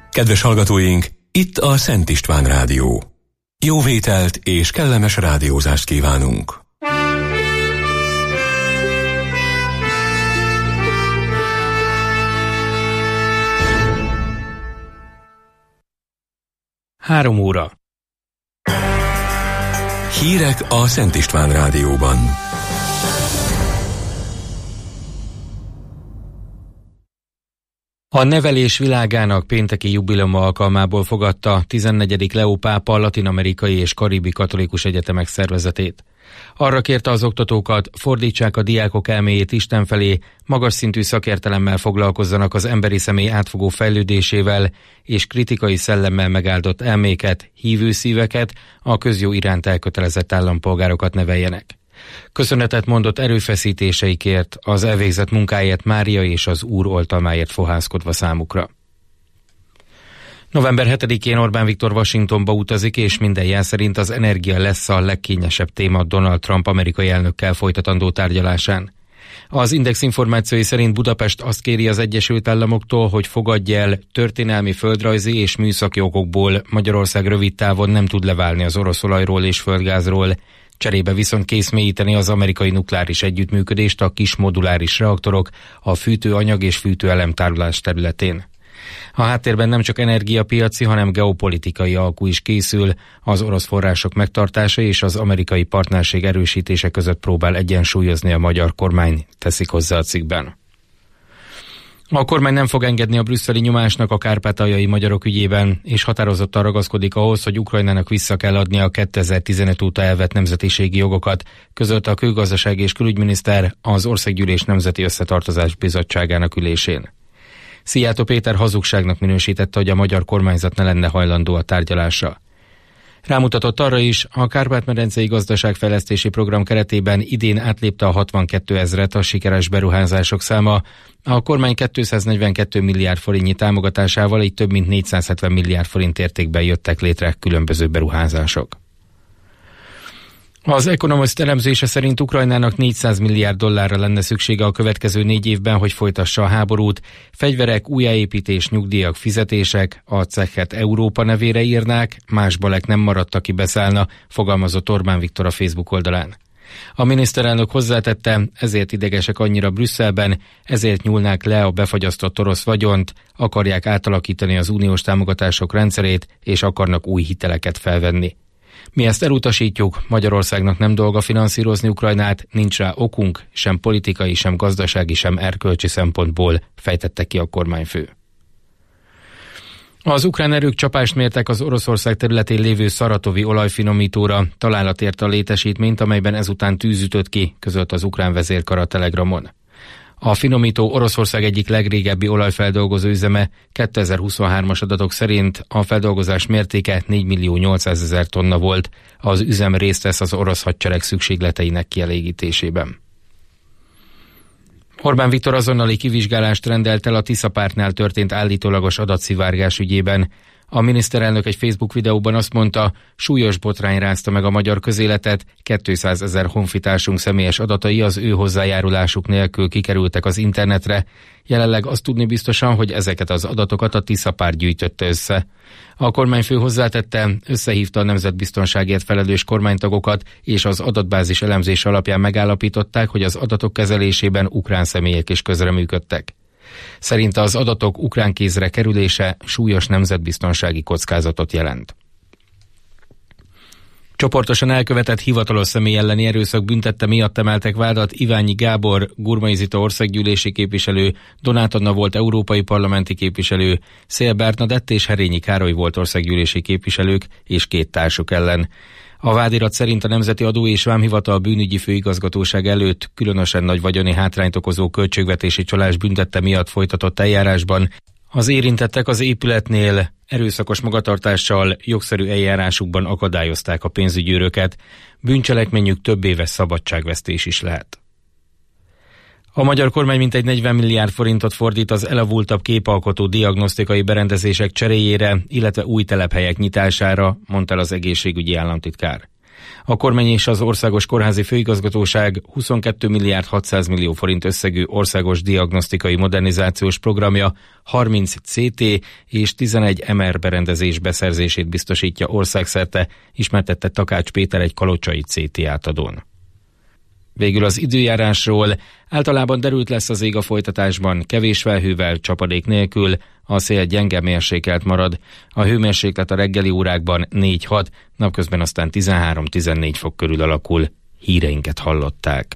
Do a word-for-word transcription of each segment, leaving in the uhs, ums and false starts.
Kedves hallgatóink, itt a Szent István Rádió. Jó vételt és kellemes rádiózást kívánunk! Három óra. Hírek a Szent István Rádióban. A nevelés világának pénteki jubileuma alkalmából fogadta tizennegyedik Leó pápa latin-amerikai és karibi katolikus egyetemek szervezetét. Arra kérte az oktatókat, fordítsák a diákok elméjét Isten felé, magas szintű szakértelemmel foglalkozzanak az emberi személy átfogó fejlődésével, és kritikai szellemmel megáldott elméket, hívő szíveket, a közjó iránt elkötelezett állampolgárokat neveljenek. Köszönetet mondott erőfeszítéseikért, az elvégzett munkáért Mária és az Úr oltalmáért fohászkodva számukra. november hetedikén Orbán Viktor Washingtonba utazik, és minden jel szerint az energia lesz a legkényesebb téma Donald Trump amerikai elnökkel folytatandó tárgyalásán. Az Index információi szerint Budapest azt kéri az Egyesült Államoktól, hogy fogadja el, történelmi, földrajzi és műszaki okokból Magyarország rövid távon nem tud leválni az orosz olajról és földgázról, cserébe viszont kész mélyíteni az amerikai nukleáris együttműködést a kis moduláris reaktorok, a fűtőanyag és fűtőelemtárolás területén. A háttérben nem csak energiapiaci, hanem geopolitikai alkú is készül, az orosz források megtartása és az amerikai partnerség erősítése között próbál egyensúlyozni a magyar kormány, teszik hozzá a cikkben. A kormány nem fog engedni a brüsszeli nyomásnak a kárpátaljai magyarok ügyében, és határozottan ragaszkodik ahhoz, hogy Ukrajnának vissza kell adnia a kétezer-tizenöt óta elvett nemzetiségi jogokat, közölte a külgazdaság és külügyminiszter az Országgyűlés Nemzeti Összetartozás Bizottságának ülésén. Szijjártó Péter hazugságnak minősítette, hogy a magyar kormányzat ne lenne hajlandó a tárgyalásra. Rámutatott arra is, a Kárpát-medencei gazdaságfejlesztési program keretében idén átlépte a hatvankétezret a sikeres beruházások száma, a kormány kétszáznegyvenkét milliárd forintnyi támogatásával így több mint négyszázhetven milliárd forint értékben jöttek létre különböző beruházások. Az Economist elemzése szerint Ukrajnának négyszáz milliárd dollárra lenne szüksége a következő négy évben, hogy folytassa a háborút. Fegyverek, újjáépítés, nyugdíjak, fizetések, a cekket Európa nevére írnák, más balek nem maradt, aki beszállna, fogalmazott Orbán Viktor a Facebook oldalán. A miniszterelnök hozzátette, ezért idegesek annyira Brüsszelben, ezért nyúlnák le a befagyasztott orosz vagyont, akarják átalakítani az uniós támogatások rendszerét, és akarnak új hiteleket felvenni. Mi ezt elutasítjuk, Magyarországnak nem dolga finanszírozni Ukrajnát, nincs rá okunk, sem politikai, sem gazdasági, sem erkölcsi szempontból, fejtette ki a kormányfő. Az ukrán erők csapást mértek az Oroszország területén lévő szaratovi olajfinomítóra, találat érte a létesítményt, amelyben ezután tűz ütött ki, közölt az ukrán vezérkar a Telegramon. A finomító Oroszország egyik legrégebbi olajfeldolgozó üzeme, kétezer-huszonhármas adatok szerint a feldolgozás mértéke négymillió nyolcszázezer tonna volt, az üzem részt vesz az orosz hadsereg szükségleteinek kielégítésében. Orbán Viktor azonnali kivizsgálást rendelt el a Tisza pártnál történt állítólagos adatszivárgás ügyében. A miniszterelnök egy Facebook videóban azt mondta, súlyos botrány rázta meg a magyar közéletet, kétszázezer honfitársunk személyes adatai az ő hozzájárulásuk nélkül kikerültek az internetre. Jelenleg azt tudni biztosan, hogy ezeket az adatokat a Tisza párt gyűjtötte össze. A kormányfő hozzátette, összehívta a nemzetbiztonságért felelős kormánytagokat, és az adatbázis elemzés alapján megállapították, hogy az adatok kezelésében ukrán személyek is közreműködtek. Szerinte az adatok ukrán kézre kerülése súlyos nemzetbiztonsági kockázatot jelent. Csoportosan elkövetett hivatalos személy elleni erőszak büntette miatt emeltek vádat Iványi Gábor, Gurmai Zita országgyűlési képviselő, Donát Anna volt európai parlamenti képviselő, Szél Bernadett és Herényi Károly volt országgyűlési képviselők és két társuk ellen. A vádirat szerint a Nemzeti Adó és Vámhivatal bűnügyi főigazgatóság előtt különösen nagy vagyoni hátrányt okozó költségvetési csalás büntette miatt folytatott eljárásban az érintettek az épületnél erőszakos magatartással jogszerű eljárásukban akadályozták a pénzügyőröket, bűncselekményük több éves szabadságvesztés is lehet. A magyar kormány mintegy negyven milliárd forintot fordít az elavultabb képalkotó diagnosztikai berendezések cseréjére, illetve új telephelyek nyitására, mondta el az egészségügyi államtitkár. A kormány és az Országos Kórházi Főigazgatóság huszonkettő milliárd hatszáz millió forint összegű országos diagnosztikai modernizációs programja harminc cé té és tizenegy em er berendezés beszerzését biztosítja országszerte, ismertette Takács Péter egy kalocsai cé té átadón. Végül az időjárásról. Általában derült lesz az ég a folytatásban, kevés felhővel, csapadék nélkül, a szél gyenge mérsékelt marad. A hőmérséklet a reggeli órákban négy-hat, napközben aztán tizenhárom-tizennégy fok körül alakul. Híreinket hallották.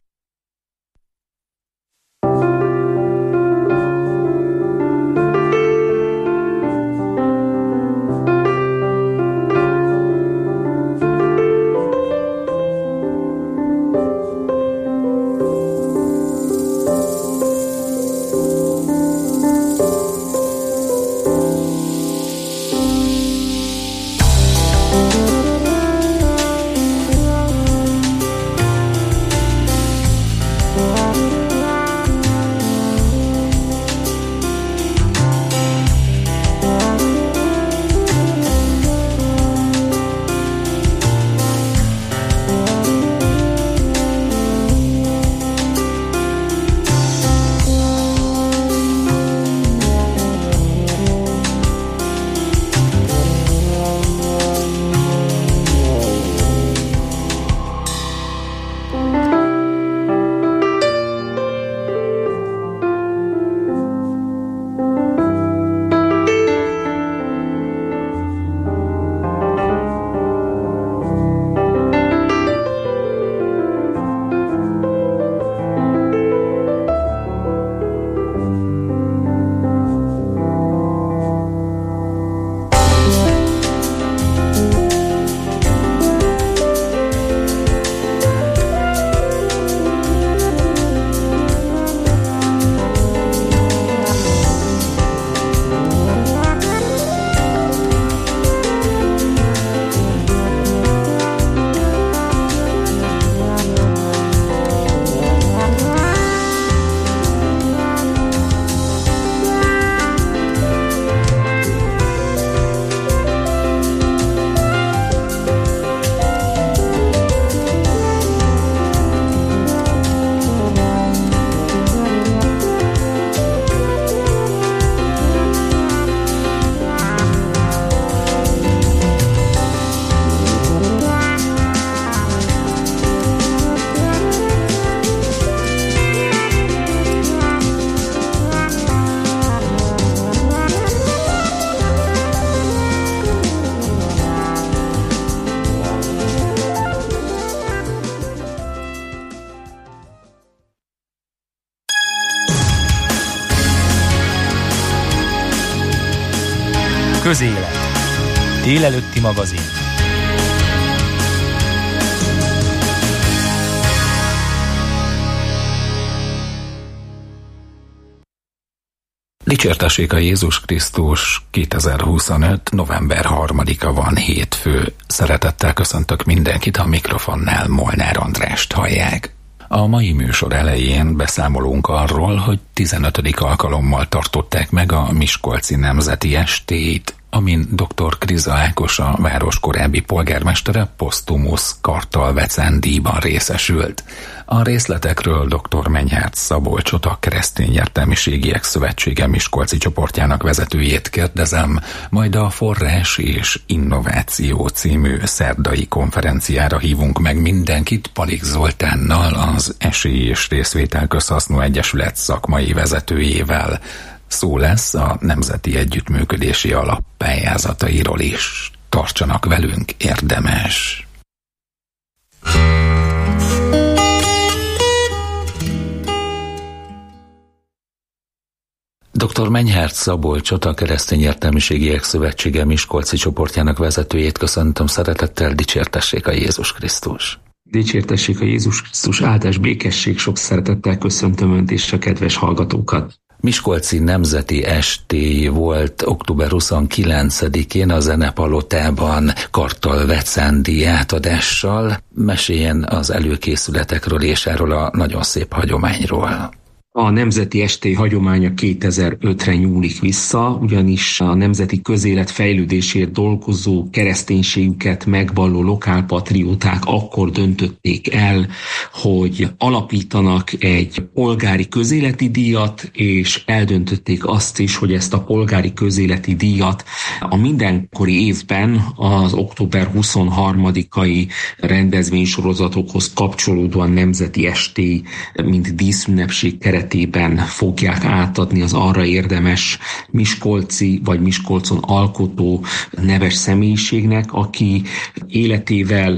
Közélet. Délelőtti magazin. Dicsértessék a Jézus Krisztus. kétezer-huszonöt. november harmadika van, hétfő. Szeretettel köszöntök mindenkit, a mikrofonnál Molnár Andrást hallják. A mai műsor elején beszámolunk arról, hogy tizenötödik alkalommal tartották meg a Miskolci Nemzeti Estét, amin dr. Kriza Ákos, a város korábbi polgármestere posztumusz Kartal-Vecen díjban részesült. A részletekről dr. Menyhárd Szabolcsot, a Keresztény Értelmiségiek Szövetsége miskolci csoportjának vezetőjét kérdezem, majd a Forrás és Innováció című szerdai konferenciára hívunk meg mindenkit Palik Zoltánnal, az Esély és Részvétel Közhasznú Egyesület szakmai vezetőjével. Szó lesz a Nemzeti Együttműködési Alap pályázatairól is. Tartsanak velünk, érdemes! doktor Menyhárd Szabolcsot, a Keresztény Értelmiségiek Szövetsége miskolci csoportjának vezetőjét köszöntöm szeretettel. Dicsértessék a Jézus Krisztus! Dicsértessék a Jézus Krisztus! Áldás, békesség, sok szeretettel köszöntöm Önt és a kedves hallgatókat! Miskolci Nemzeti Estély volt október huszonkilencedikén a Zenepalotában Kartal-Vecen díj átadással. Meséljen az előkészületekről és erről a nagyon szép hagyományról. A Nemzeti Estély hagyománya kétezer-ötre nyúlik vissza, ugyanis a nemzeti közélet fejlődésért dolgozó, kereszténységüket megvalló lokálpatrióták akkor döntötték el, hogy alapítanak egy polgári közéleti díjat, és eldöntötték azt is, hogy ezt a polgári közéleti díjat a mindenkori évben az október huszonharmadikai rendezvénysorozatokhoz kapcsolódóan Nemzeti Estély, mint díszünnepség keretében fogják átadni az arra érdemes miskolci vagy Miskolcon alkotó neves személyiségnek, aki életével,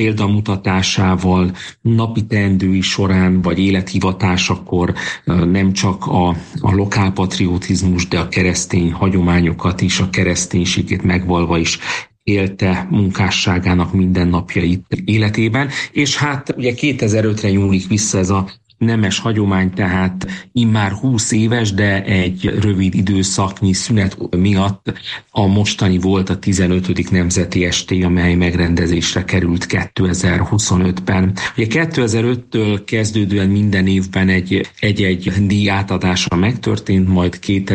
példamutatásával, napi teendői során vagy élethivatásakor nem csak a, a lokálpatriotizmus, de a keresztény hagyományokat is, a kereszténységét megvalva is élte munkásságának mindennapjait életében, és hát ugye kétezer-ötre nyúlik vissza ez a nemes hagyomány, tehát immár húsz éves, de egy rövid időszaknyi szünet miatt a mostani volt a tizenötödik Nemzeti Estély, amely megrendezésre került kétezer-huszonötben. Ugye kétezer-öttől kezdődően minden évben egy, egy-egy díj átadása megtörtént, majd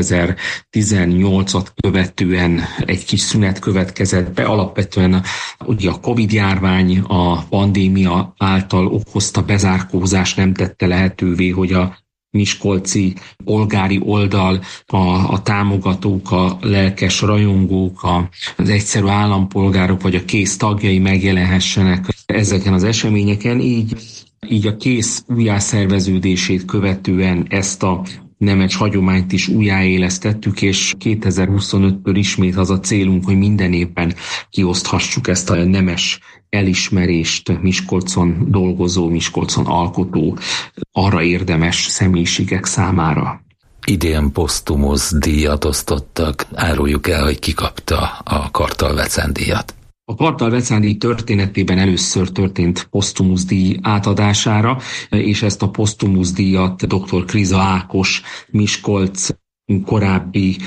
kétezer-tizennyolcat követően egy kis szünet következett be. Alapvetően ugye a Covid-járvány, a pandémia által okozta bezárkózás nem tette lehetővé, hogy a miskolci polgári oldal, a, a támogatók, a lelkes rajongók, a, az egyszerű állampolgárok vagy a kész tagjai megjelenhessenek ezeken az eseményeken. Így, így a kész újjászerveződését követően ezt a nemes hagyományt is újjáélesztettük, és kétezer-huszonöttől ismét az a célunk, hogy minden évben kioszthassuk ezt a nemes elismerést Miskolcon dolgozó, Miskolcon alkotó, arra érdemes személyiségek számára. Idén posztumusz díjat osztottak. Áruljuk el, hogy ki kapta a Kartal-Vecán díjat. A Kartal-Vecán díj történetében először történt posztumusz díj átadására, és ezt a posztumusz díjat dr. Kriza Ákos, Miskolc korábbi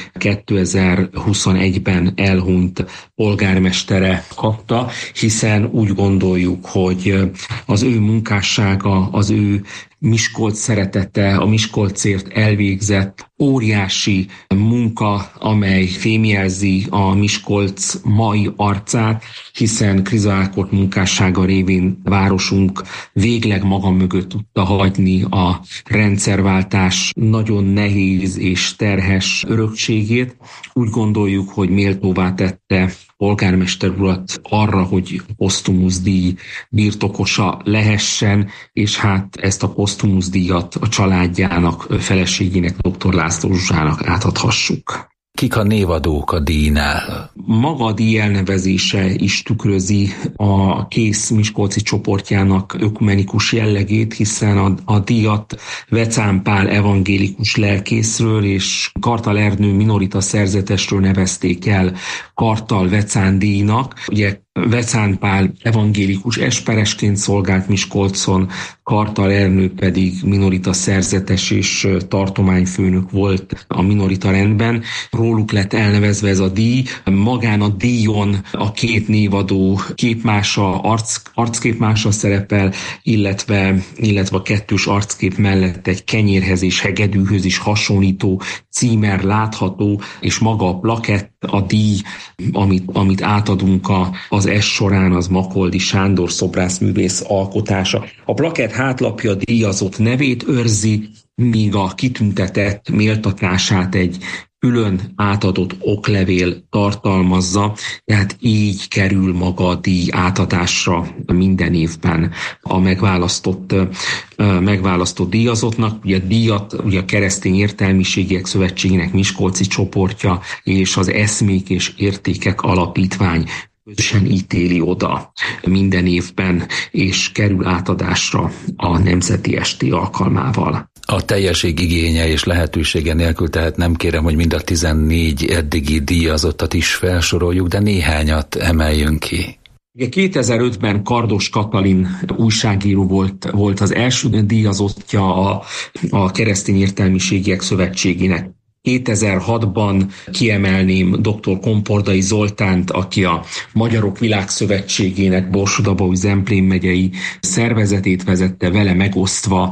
kétezer-huszonegyben elhunyt polgármestere kapta, hiszen úgy gondoljuk, hogy az ő munkássága, az ő Miskolc szeretete, a Miskolcért elvégzett óriási munka, amely fémjelzi a Miskolc mai arcát, hiszen Kriza Ákos munkássága révén városunk végleg maga mögött tudta hagyni a rendszerváltás nagyon nehéz és terhes örökségét. Úgy gondoljuk, hogy méltóvá tette polgármester urat arra, hogy posztumusz díj birtokosa lehessen, és hát ezt a posztumusz díjat a családjának, feleségének, dr. László Zsuzsának átadhassuk. Kik a névadók a díjnál? Maga a díj elnevezése is tükrözi a kész miskolci csoportjának ökumenikus jellegét, hiszen a, a díjat Vecán Pál evangélikus lelkészről és Kartal Ernő minorita szerzetesről nevezték el Kartal-Vecán díjnak. Ugye Vecán Pál evangélikus esperesként szolgált Miskolcon, Kartal Ernő pedig minorita szerzetes és tartományfőnök volt a minorita rendben. Róluk lett elnevezve ez a díj. Magán a díjon a két névadó képmása, arc, arcképmása szerepel, illetve, illetve a kettős arckép mellett egy kenyérhez és hegedűhöz is hasonlító címer látható, és maga a plakett, a díj, amit, amit átadunk a, az S során, az Makoldi Sándor szobrászművész alkotása. A plakett hátlapja díjazott nevét őrzi, míg a kitüntetett méltatását egy külön átadott oklevél tartalmazza, tehát így kerül maga a díj átadásra minden évben a megválasztott, megválasztott díjazottnak. Ugye a díjat ugye a Keresztény Értelmiségiek Szövetségének miskolci csoportja és az Eszmék és Értékek Alapítvány közösen ítéli oda minden évben, és kerül átadásra a Nemzeti Estély alkalmával. A teljesség igénye és lehetősége nélkül, tehát nem kérem, hogy mind a tizennégy eddigi díjazottat is felsoroljuk, de néhányat emeljünk ki. kétezer-ötben Kardos Katalin újságíró volt, volt az első díjazottja a, a Keresztény Értelmiségiek Szövetségének. kétezer-hatban kiemelném dr. Kompordai Zoltánt, aki a Magyarok Világszövetségének Borsod-Abaúj-Zemplén megyei szervezetét vezette, vele megosztva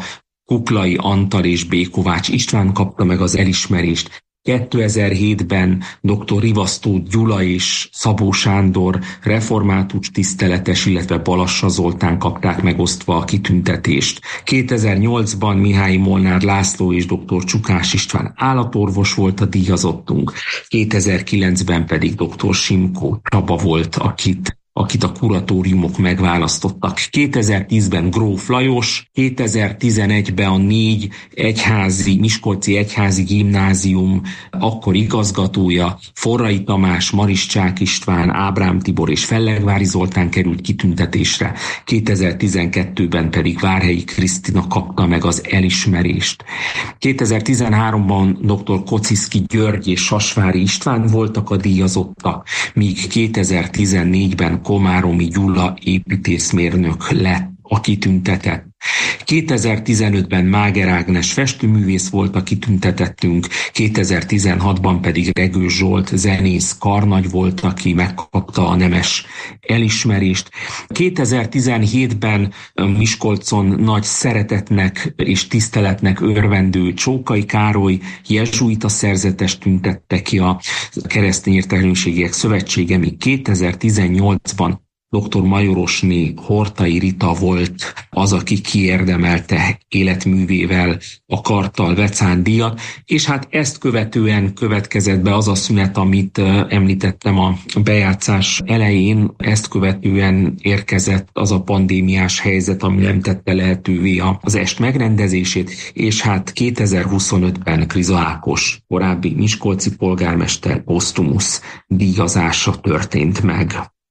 Kuklai Antal és B. Kovács István kapta meg az elismerést. kétezer-hétben dr. Rivasztó Gyula és Szabó Sándor református tiszteletes, illetve Balassa Zoltán kapták megosztva a kitüntetést. kétezer-nyolcban Mihály Molnár László és dr. Csukás István állatorvos volt a díjazottunk, kétezer-kilencben pedig dr. Simkó Csaba volt, akit akit a kuratóriumok megválasztottak. kétezer-tízben Gróf Lajos, kétezer-tizenegyben a négy egyházi, Miskolci Egyházi Gimnázium akkor igazgatója, Forrai Tamás, Marischák István, Ábrám Tibor és Fellegvári Zoltán került kitüntetésre, kétezer-tizenkettőben pedig Várhelyi Krisztina kapta meg az elismerést. kétezer-tizenháromban dr. Kocziszki György és Sasvári István voltak a díjazottak, míg kétezer-tizennégyben Komáromi Gyula építészmérnök lett a kitüntetett. kétezer-tizenötben Máger Ágnes festőművész volt a kitüntetettünk, kétezer-tizenhatban pedig Regő Zsolt zenész karnagy volt, aki megkapta a nemes elismerést. kétezer-tizenhétben Miskolcon nagy szeretetnek és tiszteletnek örvendő Csókai Károly jezsuita szerzetes tüntette ki a Keresztény Értelmiségiek Szövetsége, míg kétezer-tizennyolcban dr. Majorosné Hortai Rita volt az, aki kiérdemelte életművével a Karttal Vecán díjat, és hát ezt követően következett be az a szünet, amit említettem a bejátszás elején, ezt követően érkezett az a pandémiás helyzet, ami nem tette lehetővé az est megrendezését, és hát kétezer-huszonötben Kriza Ákos, korábbi miskolci polgármester posztumusz díjazása történt meg.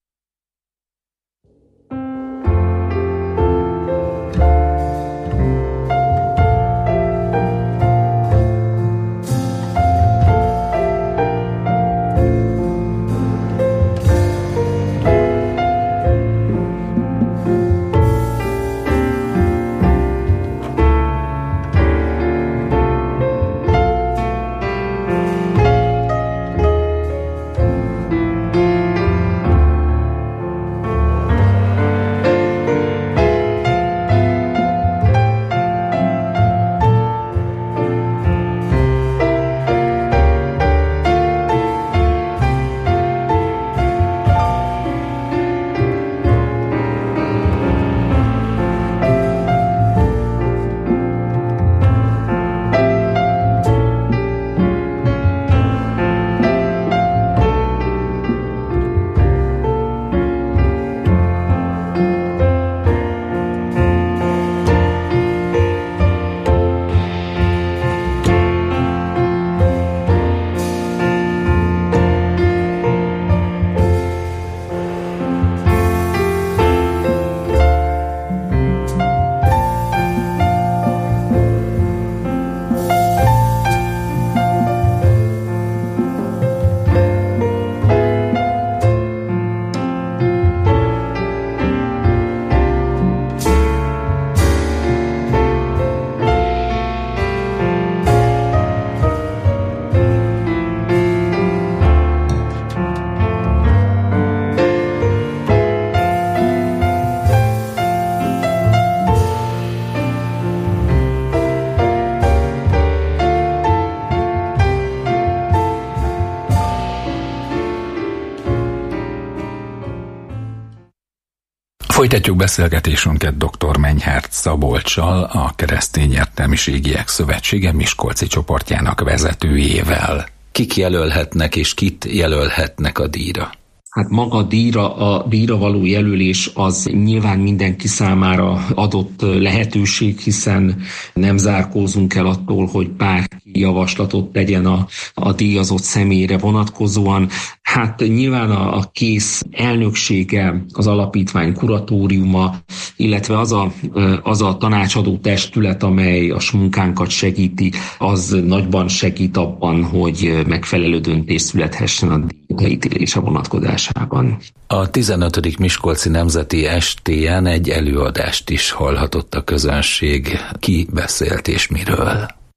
Folytatjuk beszélgetésünket dr. Menyhárt Szabolccsal, a Keresztény Értelmiségiek Szövetsége miskolci csoportjának vezetőjével. Kik jelölhetnek és kit jelölhetnek a díjra? Hát maga díjra, a díjra való jelölés az nyilván mindenki számára adott lehetőség, hiszen nem zárkózunk el attól, hogy bárki javaslatot tegyen a, a díjazott személyre vonatkozóan. Hát nyilván a, a kész elnöksége, az alapítvány kuratóriuma, illetve az a, az a tanácsadó testület, amely a munkánkat segíti, az nagyban segít abban, hogy megfelelő döntés születhessen a díjítélésre vonatkozásában. A tizenötödik Miskolci Nemzeti Estén egy előadást is hallhatott a közönség. Ki beszélt és miről?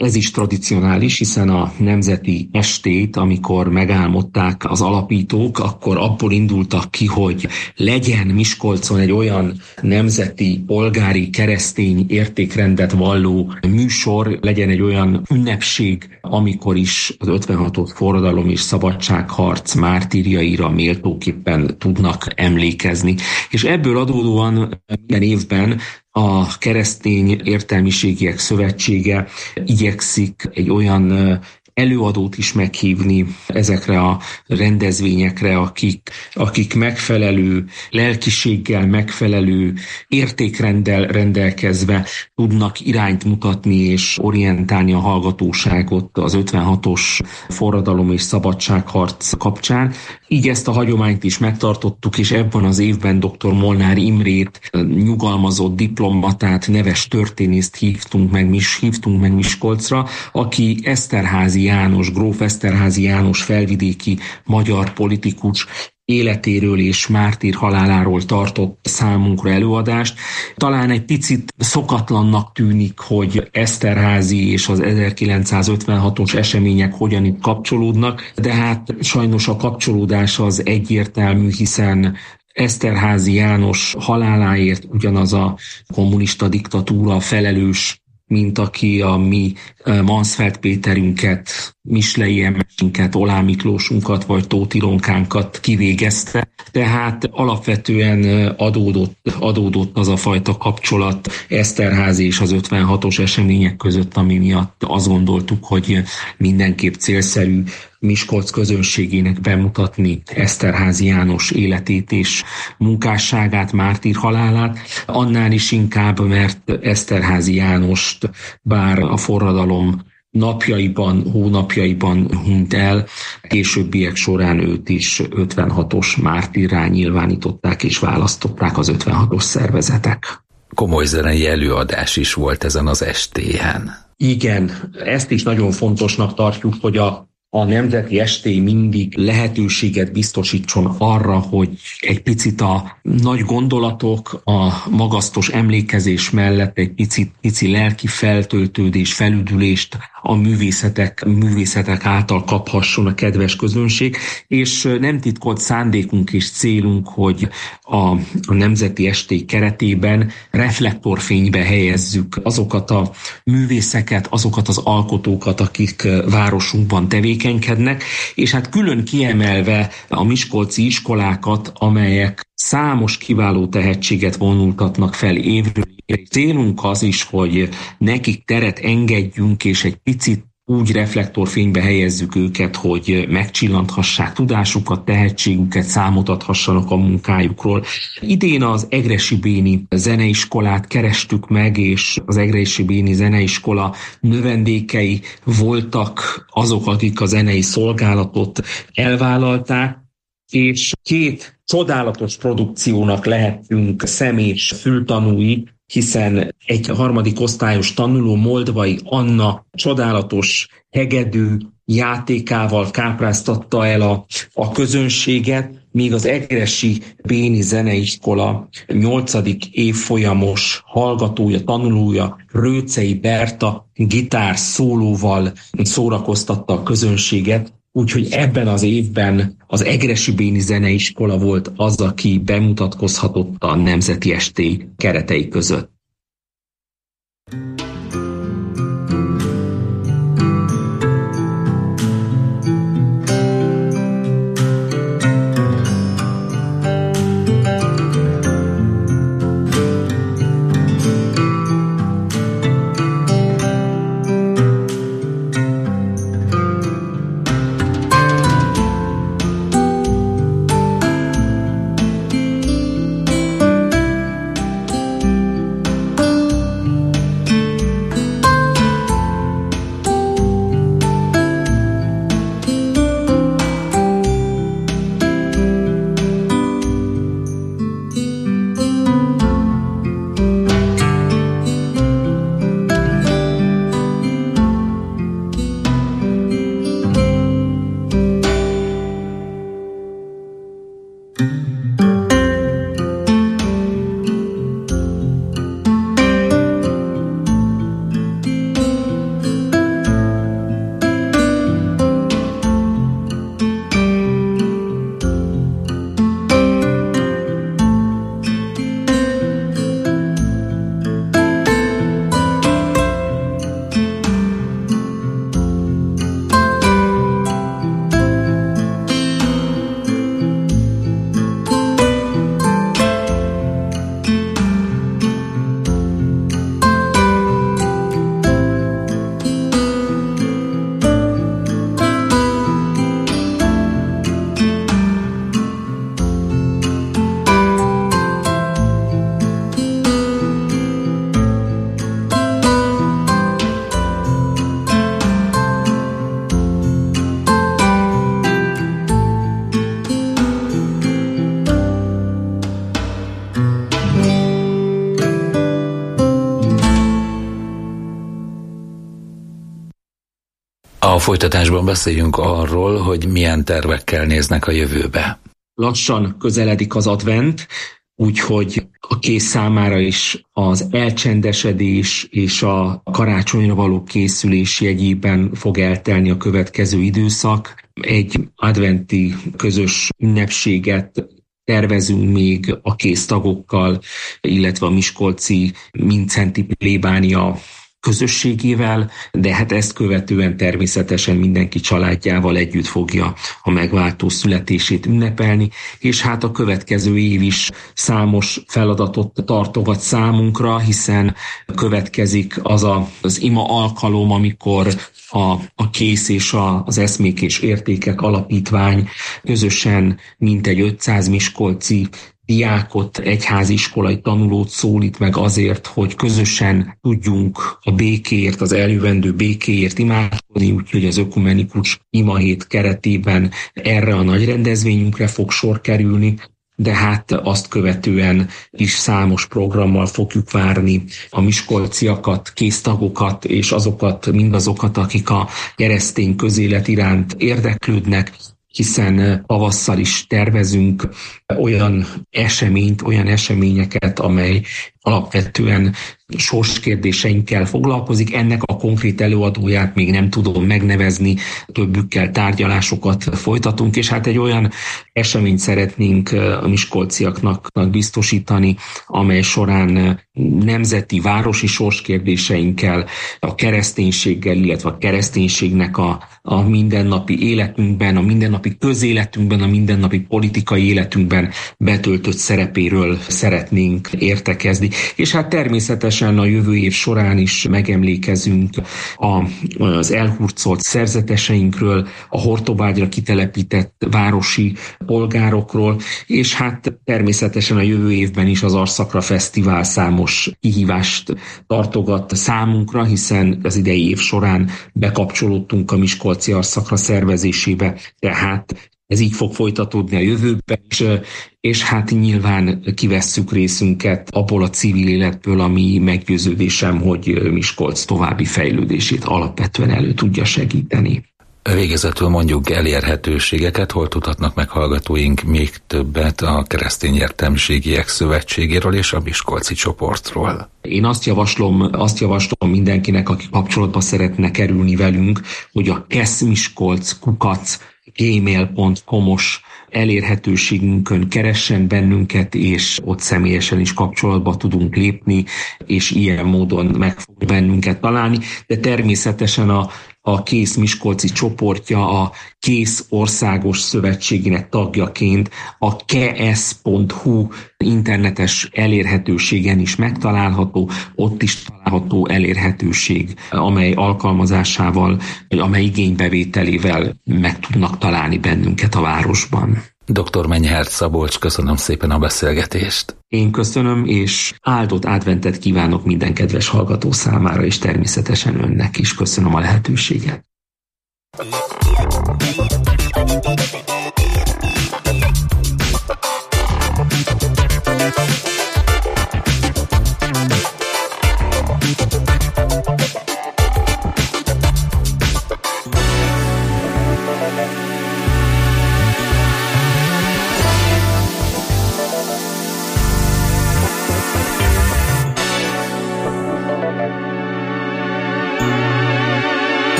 Ez is tradicionális, hiszen a nemzeti estét, amikor megálmodták az alapítók, akkor abból indultak ki, hogy legyen Miskolcon egy olyan nemzeti, polgári, keresztény értékrendet valló műsor, legyen egy olyan ünnepség, amikor is az ötvenhatos forradalom és szabadságharc mártírjaira méltóképpen tudnak emlékezni. És ebből adódóan minden évben a Keresztény Értelmiségiek Szövetsége igyekszik egy olyan előadót is meghívni ezekre a rendezvényekre, akik, akik megfelelő lelkiséggel, megfelelő értékrenddel rendelkezve tudnak irányt mutatni és orientálni a hallgatóságot az ötvenhatos forradalom és szabadságharc kapcsán. Így ezt a hagyományt is megtartottuk, és ebben az évben dr. Molnár Imrét, nyugalmazott diplomatát, neves történészt hívtunk meg, mis, hívtunk meg Miskolcra, aki Eszterházy János, gróf Eszterházy János felvidéki magyar politikus életéről és mártír haláláról tartott számunkra előadást. Talán egy picit szokatlannak tűnik, hogy Eszterházy és az ezerkilencszázötvenhatos események hogyan itt kapcsolódnak, de hát sajnos a kapcsolódás az egyértelmű, hiszen Eszterházy János haláláért ugyanaz a kommunista diktatúra felelős, mint aki a mi Mansfeld Péterünket, Mislei Emesinket, Oláh Miklósunkat vagy Tóth Ironkánkat kivégezte. Tehát alapvetően adódott, adódott az a fajta kapcsolat Eszterházy és az ötvenhatos események között, ami miatt azt gondoltuk, hogy mindenképp célszerű Miskolc közönségének bemutatni Eszterházy János életét és munkásságát, mártír halálát, annál is inkább, mert Eszterházy Jánost bár a forradalom napjaiban, hónapjaiban hunyt el, későbbiek során őt is ötvenhatos mártírrá nyilvánították és választották az ötvenhatos szervezetek. Komoly zenei előadás is volt ezen az estéhen. Igen, ezt is nagyon fontosnak tartjuk, hogy a a Nemzeti Esté mindig lehetőséget biztosítson arra, hogy egy picit a nagy gondolatok, a magasztos emlékezés mellett egy picit, pici lelki feltöltődés, felüdülést a művészetek, művészetek által kaphasson a kedves közönség, és nem titkolt szándékunk és célunk, hogy a, a Nemzeti Esté keretében reflektorfénybe helyezzük azokat a művészeket, azokat az alkotókat, akik városunkban tevékenykednek, és hát külön kiemelve a miskolci iskolákat, amelyek számos kiváló tehetséget vonultatnak fel évről évre. Célunk az is, hogy nekik teret engedjünk, és egy picit úgy reflektorfénybe helyezzük őket, hogy megcsillanthassák tudásukat, tehetségüket, számot adhassanak a munkájukról. Idén az Egressy-Béni Zeneiskolát kerestük meg, és az Egressy-Béni Zeneiskola növendékei voltak azok, akik a zenei szolgálatot elvállalták, és két csodálatos produkciónak lehetünk szem- és fültanúi, hiszen egy harmadik osztályos tanuló, Moldvai Anna csodálatos hegedű játékával kápráztatta el a, a közönséget, míg az Egressy-Béni Zeneiskola nyolcadik évfolyamos hallgatója, tanulója, Rőcei Berta gitár szólóval szórakoztatta a közönséget. Úgyhogy ebben az évben az Egressy-Béni Zeneiskola volt az, aki bemutatkozhatott a Nemzeti Esté keretei között. folytatásban beszéljünk arról, hogy milyen tervekkel néznek a jövőbe. Lassan közeledik az advent, úgyhogy a kész számára is az elcsendesedés és a karácsonyra való készülés jegyében fog eltelni a következő időszak. Egy adventi közös ünnepséget tervezünk még a kész tagokkal, illetve a miskolci Mincenti plébánia közösségével, de hát ezt követően természetesen mindenki családjával együtt fogja a megváltó születését ünnepelni, és hát a következő év is számos feladatot tartogat számunkra, hiszen következik az a, az ima alkalom, amikor a, a Kész és a, az Eszmék és Értékek Alapítvány közösen mintegy ötszáz miskolci diákot, egyháziskolai tanulót szólít meg azért, hogy közösen tudjunk a békéért, az eljövendő békéért imádkozni, úgyhogy az ökumenikus imahét keretében erre a nagy rendezvényünkre fog sor kerülni, de hát azt követően is számos programmal fogjuk várni a miskolciakat, késztagokat és azokat, mindazokat, akik a keresztény közélet iránt érdeklődnek, hiszen tavasszal is tervezünk olyan eseményt, olyan eseményeket, amely alapvetően sorskérdéseinkkel foglalkozik. Ennek a konkrét előadóját még nem tudom megnevezni, többükkel tárgyalásokat folytatunk, és hát egy olyan eseményt szeretnénk a miskolciaknak biztosítani, amely során nemzeti, városi sorskérdéseinkkel, a kereszténységgel, illetve a kereszténységnek a, a mindennapi életünkben, a mindennapi közéletünkben, a mindennapi politikai életünkben betöltött szerepéről szeretnénk értekezni. És hát természetesen a jövő év során is megemlékezünk a, az elhurcolt szerzeteseinkről, a Hortobágyra kitelepített városi polgárokról, és hát természetesen a jövő évben is az Arszakra Fesztivál számos kihívást tartogat számunkra, hiszen az idei év során bekapcsolódtunk a miskolci Arszakra szervezésébe, tehát ez így fog folytatódni a jövőben is, és hát nyilván kivesszük részünket abból a civil életből, ami meggyőződésem, hogy Miskolc további fejlődését alapvetően elő tudja segíteni. Végezetül mondjuk elérhetőségeket, hol tudhatnak meg hallgatóink még többet a Keresztény Értelmiségiek Szövetségéről és a miskolci csoportról? Én azt javaslom, azt javaslom mindenkinek, aki kapcsolatba szeretne kerülni velünk, hogy a keszmiskolc kukac gmail pont com-os elérhetőségünkön keressen bennünket, és ott személyesen is kapcsolatba tudunk lépni, és ilyen módon meg fog bennünket találni, de természetesen a A Kész Miskolci csoportja a Kész Országos Szövetségének tagjaként a kesz pont hu internetes elérhetőségen is megtalálható, ott is található elérhetőség, amely alkalmazásával, vagy amely igénybevételével meg tudnak találni bennünket a városban. doktor Menyhert Szabolcs, köszönöm szépen a beszélgetést. Én köszönöm, és áldott adventet kívánok minden kedves hallgató számára, és természetesen önnek is köszönöm a lehetőséget.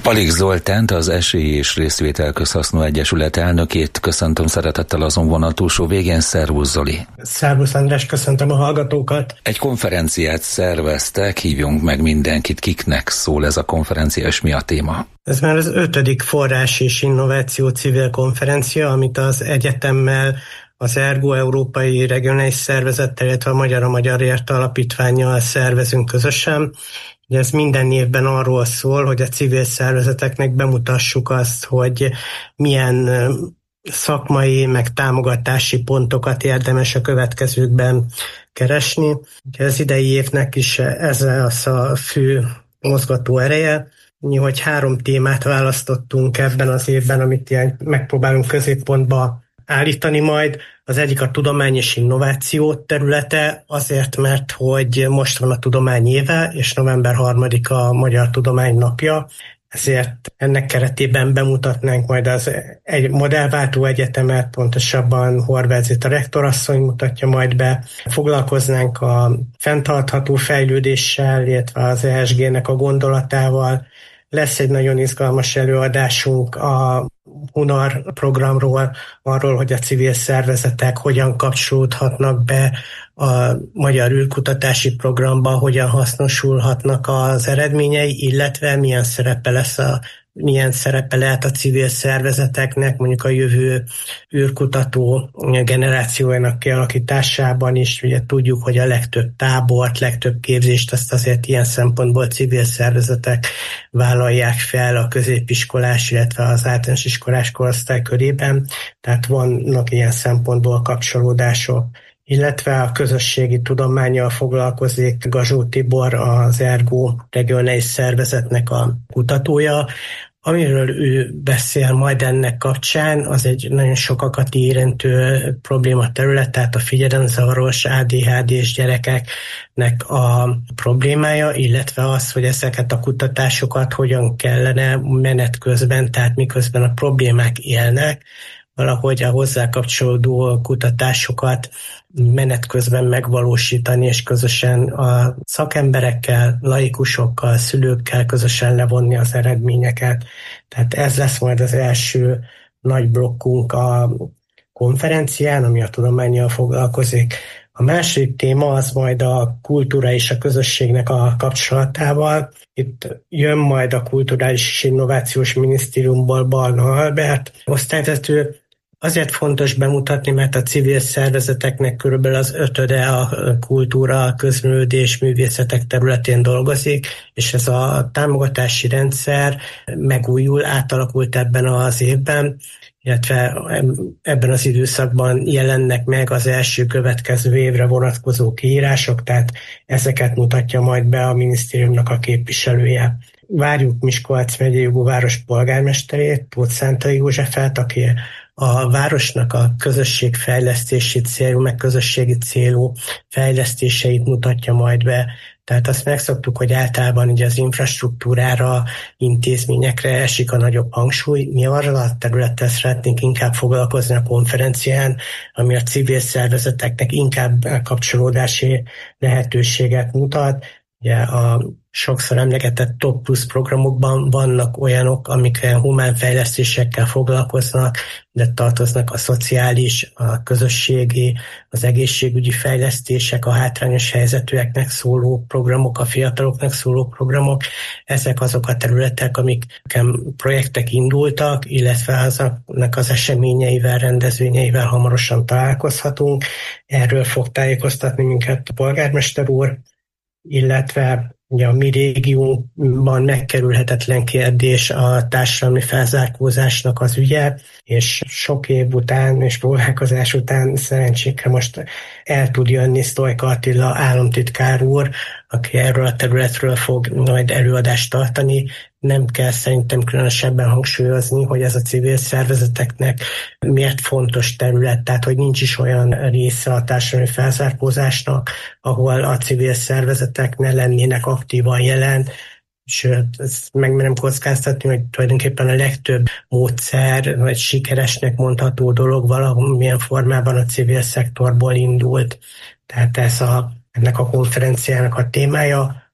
Palik Zoltánt, az Esély és Részvétel Közhasznú Egyesület elnökét köszöntöm szeretettel azon vonal túlsó végén. Szervusz, Zoli! Szervusz, András, köszöntöm a hallgatókat! Egy konferenciát szerveztek, hívjunk meg mindenkit, kiknek szól ez a konferencia, és mi a téma? Ez már az ötödik forrás és innováció civil konferencia, amit az egyetemmel, az ERGO Európai Regionális Szervezettel, illetve a Magyar a Magyarért Alapítvánnyal szervezünk közösen. Ugye ez minden évben arról szól, hogy a civil szervezeteknek bemutassuk azt, hogy milyen szakmai, meg támogatási pontokat érdemes a következőkben keresni. Ugye az idei évnek is ez az a fő mozgató ereje, hogy három témát választottunk ebben az évben, amit ilyen megpróbálunk középpontba állítani majd. Az egyik a tudomány és innováció területe, azért, mert hogy most van a tudomány éve, és november harmadika a Magyar Tudomány Napja, ezért ennek keretében bemutatnánk majd az egy modellváltó egyetemet, pontosabban Horváth Zita rektorasszony mutatja majd be. Foglalkoznánk a fenntartható fejlődéssel, illetve az E S G-nek a gondolatával. Lesz egy nagyon izgalmas előadásunk a Hunar programról, arról, hogy a civil szervezetek hogyan kapcsolódhatnak be a Magyar űrkutatási programba, hogyan hasznosulhatnak az eredményei, illetve milyen szerepe lesz a milyen szerepe lehet a civil szervezeteknek, mondjuk a jövő űrkutató generációjának kialakításában is. Ugye tudjuk, hogy a legtöbb tábort, legtöbb képzést azt azért ilyen szempontból civil szervezetek vállalják fel a középiskolás, illetve az általános iskolás korosztály körében, tehát vannak ilyen szempontból kapcsolódások. Illetve a közösségi tudománnyal foglalkozik Gazsó Tibor, az ERGO regionális szervezetnek a kutatója. Amiről ő beszél majd ennek kapcsán, az egy nagyon sokakat érintő probléma terület, tehát a figyelemzavaros á dé há dés gyerekeknek a problémája, illetve az, hogy ezeket a kutatásokat hogyan kellene menet közben, tehát miközben a problémák élnek, valahogy a hozzá kapcsolódó kutatásokat menet közben megvalósítani, és közösen a szakemberekkel, laikusokkal, szülőkkel közösen levonni az eredményeket. Tehát ez lesz majd az első nagy blokkunk a konferencián, ami a tudománnyal foglalkozik. A második téma az majd a kultúra és a közösségnek a kapcsolatával. Itt jön majd a Kulturális és Innovációs Minisztériumból Barna Albert osztályvezető. Azért fontos bemutatni, mert a civil szervezeteknek körülbelül az ötöde a kultúra, a közművelődés, művészetek területén dolgozik, és ez a támogatási rendszer megújul, átalakult ebben az évben, illetve ebben az időszakban jelennek meg az első következő évre vonatkozó kiírások, tehát ezeket mutatja majd be a minisztériumnak a képviselője. Várjuk Miskolc megyei jogúváros polgármesterét, Tóth Szántai Józsefet, aki a városnak a közösségfejlesztési célú, meg közösségi célú fejlesztéseit mutatja majd be. Tehát azt megszoktuk, hogy általában ugye az infrastruktúrára, intézményekre esik a nagyobb hangsúly. Mi arra a területtel szeretnénk inkább foglalkozni a konferencián, ami a civil szervezeteknek inkább kapcsolódási lehetőséget mutat. Ugye a sokszor emlegetett Top Plus programokban vannak olyanok, amik humán fejlesztésekkel foglalkoznak, de tartoznak a szociális, a közösségi, az egészségügyi fejlesztések, a hátrányos helyzetűeknek szóló programok, a fiataloknak szóló programok. Ezek azok a területek, amiken projektek indultak, illetve azoknak az eseményeivel, rendezvényeivel hamarosan találkozhatunk. Erről fog tájékoztatni minket a polgármester úr, illetve ugye a mi régiónkban megkerülhetetlen kérdés a társadalmi felzárkózásnak az ügye, és sok év után és próbálkozás után szerencsénkre most el tud jönni Sztojka Attila államtitkár úr, aki erről a területről fog majd előadást tartani. Nem kell szerintem különösebben hangsúlyozni, hogy ez a civil szervezeteknek miért fontos terület, tehát hogy nincs is olyan része a társadalmi felzárkózásnak, ahol a civil szervezetek ne lennének aktívan jelen, sőt, ezt megmerem kockáztatni, hogy tulajdonképpen a legtöbb módszer, vagy sikeresnek mondható dolog valamilyen formában a civil szektorból indult. Tehát ez a, ennek a konferenciának a témája.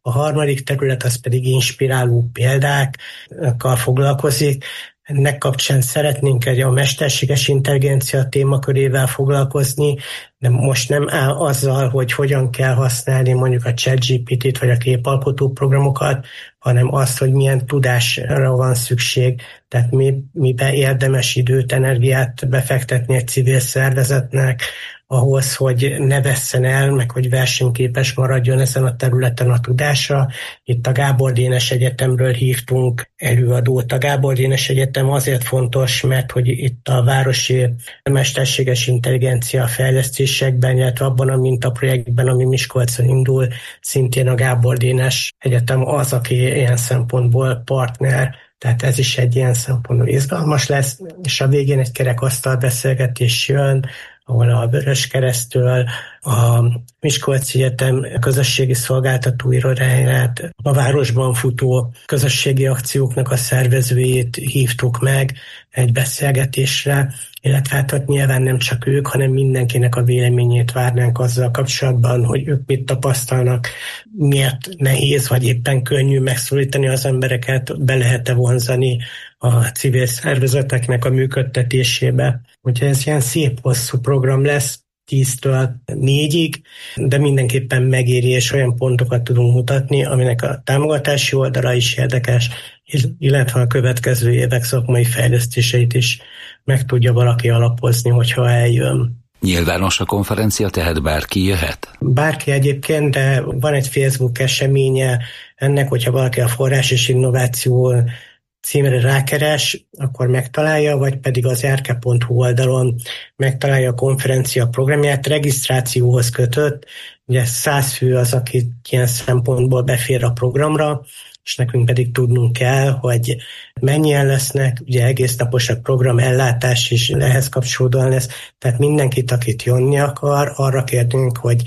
A harmadik terület az pedig inspiráló példákkal foglalkozik. Ennek kapcsán szeretnénk egy a mesterséges intelligencia témakörével foglalkozni, de most nem áll azzal, hogy hogyan kell használni mondjuk a ChatGPT-t vagy a képalkotó programokat, hanem azt, hogy milyen tudásra van szükség, tehát mi, miben érdemes időt, energiát befektetni egy civil szervezetnek, ahhoz, hogy ne vesszen el, meg hogy versenyképes maradjon ezen a területen a tudása. Itt a Gábor Dénes Egyetemről hívtunk előadót. A Gábor Dénes Egyetem azért fontos, mert hogy itt a városi mesterséges intelligencia fejlesztésekben, illetve abban a mintaprojektben, ami Miskolcon indul, szintén a Gábor Dénes Egyetem az, aki ilyen szempontból partner. Tehát ez is egy ilyen szempontból izgalmas lesz, és a végén egy kerekasztal beszélgetés jön, ahol a Vöröskereszttől a Miskolci Egyetem közösségi szolgáltató irodáját, a városban futó közösségi akcióknak a szervezőjét hívtuk meg egy beszélgetésre, illetve hát ott nyilván nem csak ők, hanem mindenkinek a véleményét várnánk azzal kapcsolatban, hogy ők mit tapasztalnak, miért nehéz vagy éppen könnyű megszólítani az embereket, be lehet-e vonzani a civil szervezeteknek a működtetésébe. Úgyhogy ez ilyen szép hosszú program lesz, tíztől négyig, de mindenképpen megéri, és olyan pontokat tudunk mutatni, aminek a támogatási oldala is érdekes, illetve a következő évek szakmai fejlesztéseit is meg tudja valaki alapozni, hogyha eljön. Nyilvános a konferencia, tehát bárki jöhet? Bárki egyébként, de van egy Facebook eseménye ennek, hogyha valaki a Forrás és Innováció címre rákeres, akkor megtalálja, vagy pedig az erke pont hu oldalon megtalálja a konferencia programját, regisztrációhoz kötött, ugye száz fő az, aki ilyen szempontból befér a programra, és nekünk pedig tudnunk kell, hogy mennyien lesznek, ugye egész napos a program, ellátás is ehhez kapcsolódóan lesz, tehát mindenkit, akit jönni akar, arra kértünk, hogy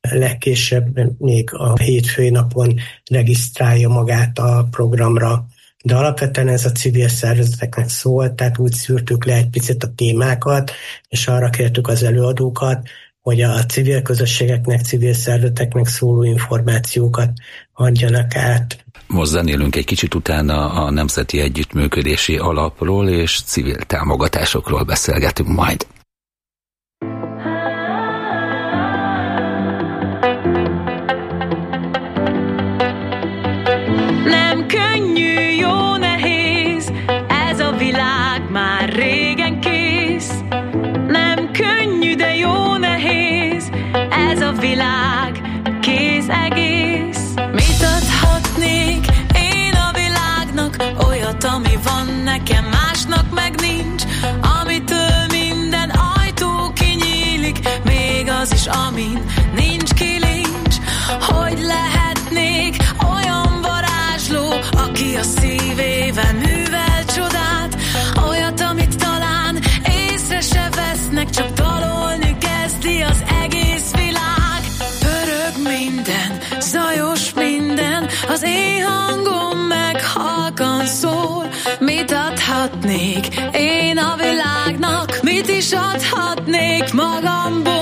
legkésőbb még a hétfői napon regisztrálja magát a programra. De alapvetően ez a civil szervezeteknek szól, tehát úgy szűrtük le egy picit a témákat, és arra kértük az előadókat, hogy a civil közösségeknek, civil szervezeteknek szóló információkat adjanak át. Most zenélünk egy kicsit, utána a Nemzeti Együttműködési Alapról és civil támogatásokról beszélgetünk majd. Nem könnyű, jó nehéz, ez a világ már régen kész. Nem könnyű, de jó nehéz, ez a világ kész egész. Mit adhatnék én a világnak, olyat, ami van nekem, másnak meg nincs, amitől minden ajtó kinyílik, még az is, amin nincs kilincs. Hogy lehetnék olyan varázsló, aki a szívével művel csodát, olyat, amit talán észre se vesznek, csak dalolni kezdi az egész világ. Pörög minden, zajos minden, az én hangom meg halkan szól. Mit adhatnék én a világnak, mit is adhatnék magamból?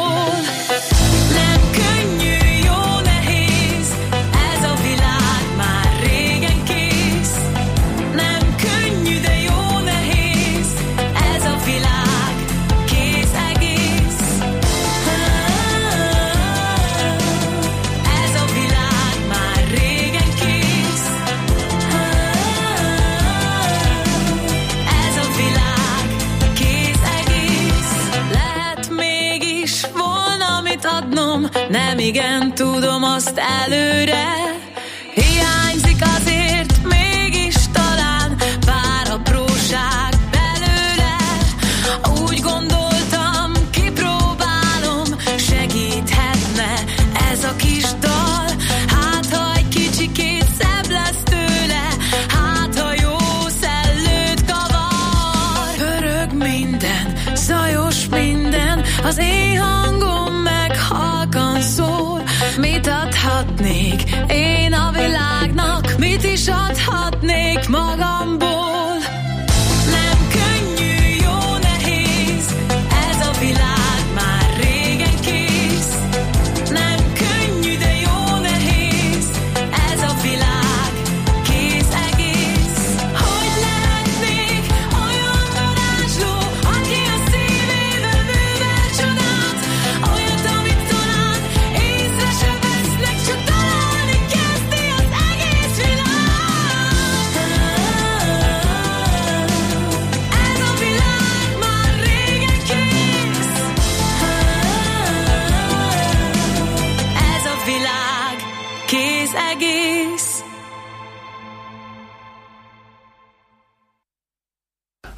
Nem igen tudom azt előre, hiányzik azért mégis talán pár apróság belőle. Úgy gondoltam, kipróbálom, segíthetne ez a kis dal. Hát ha egy kicsikét szebb lesz tőle, hát ha jó szellőt kavar. Pörög minden, zajos minden, az én hangom meg halkan szól. Mit adhatnék én a világnak, mit is adhatnék magamból? Nem könnyű, jó nehéz, ez a világ már régen kész. Nem könnyű, de jó nehéz, ez a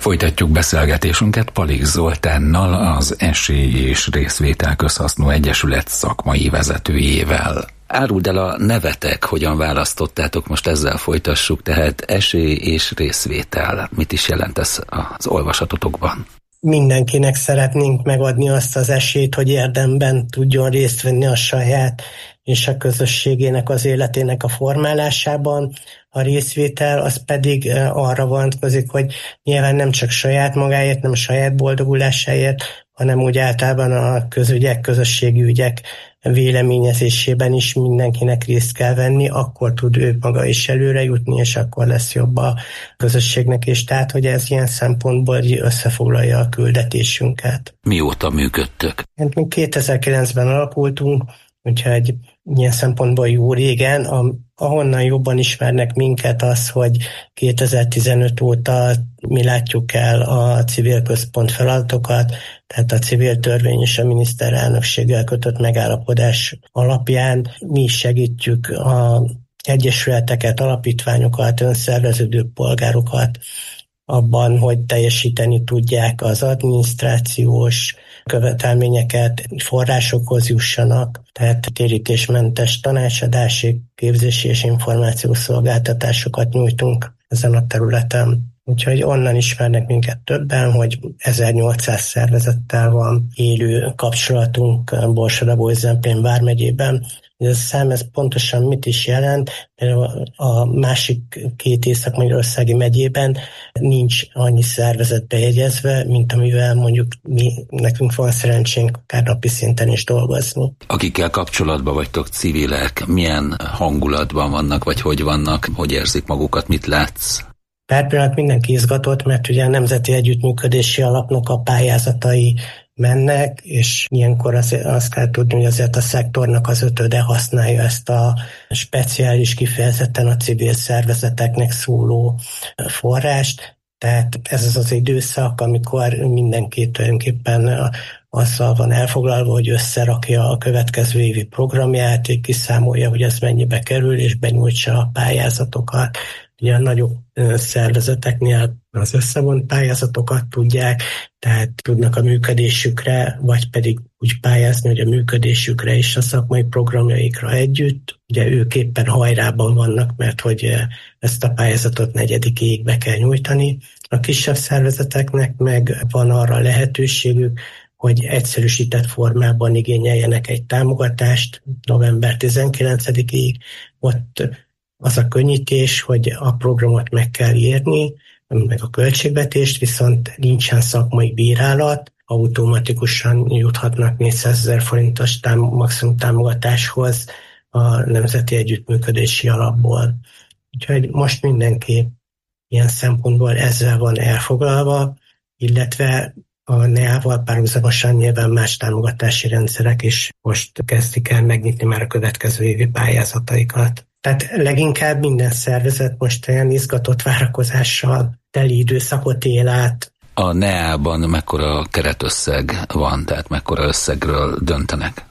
Folytatjuk beszélgetésünket Palik Zoltánnal, az Esély és Részvétel Közhasznú Egyesület szakmai vezetőjével. Áruld el a nevetek, hogyan választottátok, most ezzel folytassuk, tehát esély és részvétel. Mit is jelent ez az olvasatotokban? Mindenkinek szeretnénk megadni azt az esélyt, hogy érdemben tudjon részt venni a saját és a közösségének, az életének a formálásában. A részvétel az pedig arra vonatkozik, hogy nyilván nem csak saját magáért, nem a saját boldogulásáért, hanem úgy általában a közügyek, közösségi ügyek véleményezésében is mindenkinek részt kell venni, akkor tud ő maga is előre jutni, és akkor lesz jobb a közösségnek is. Tehát, hogy ez ilyen szempontból összefoglalja a küldetésünket. Mióta működtök? Hát mi kétezer-kilencben alakultunk, úgyhogy ilyen szempontból jó régen, ahonnan jobban ismernek minket az, hogy kétezer-tizenöt óta mi látjuk el a civil központ feladatokat, tehát a civil törvény és a miniszterelnökséggel kötött megállapodás alapján mi segítjük a egyesületeket, alapítványokat, önszerveződő polgárokat abban, hogy teljesíteni tudják az adminisztrációs követelményeket, forrásokhoz jussanak, tehát térítésmentes tanácsadási, képzési és információs szolgáltatásokat nyújtunk ezen a területen. Úgyhogy onnan ismernek minket többen, hogy ezernyolcszáz szervezettel van élő kapcsolatunk Borsod-Abaúj-Zemplén vármegyében. Ez a szám ez pontosan mit is jelent, mert a másik két észak-magyarországi megyében nincs annyi szervezet bejegyezve, mint amivel mondjuk mi, nekünk van szerencsénk akár napi szinten is dolgozni. Akikkel kapcsolatban vagytok civilek, milyen hangulatban vannak, vagy hogy vannak, hogy érzik magukat, mit látsz? Pár pillanat mindenki izgatott, mert ugye a Nemzeti Együttműködési Alapnak a pályázatai mennek, és ilyenkor az, azt kell tudni, hogy azért a szektornak az ötöde használja ezt a speciális, kifejezetten a civil szervezeteknek szóló forrást. Tehát ez az az időszak, amikor mindenki tulajdonképpen azzal van elfoglalva, hogy összerakja a következő évi programját, és kiszámolja, hogy ez mennyibe kerül, és benyújtsa a pályázatokat. Ugye a nagyobb szervezeteknél az összevont pályázatokat tudják, tehát tudnak a működésükre, vagy pedig úgy pályázni, hogy a működésükre és a szakmai programjaikra együtt. Ugye ők éppen hajrában vannak, mert hogy ezt a pályázatot negyedik évig be kell nyújtani. A kisebb szervezeteknek meg van arra lehetőségük, hogy egyszerűsített formában igényeljenek egy támogatást november tizenkilencedikéig. Ott az a könnyítés, hogy a programot meg kell írni, meg a költségvetést, viszont nincsen szakmai bírálat, automatikusan juthatnak négyszázezer forintos tám- maximum támogatáshoz a Nemzeti Együttműködési Alapból. Úgyhogy most mindenki ilyen szempontból ezzel van elfoglalva, illetve a en e á-val párhuzamosan nyilván más támogatási rendszerek is most kezdik el megnyitni már a következő évi pályázataikat. Tehát leginkább minden szervezet most olyan izgatott várakozással teli időszakot él át. A en e á-ban mekkora keretösszeg van, tehát mekkora összegről döntenek?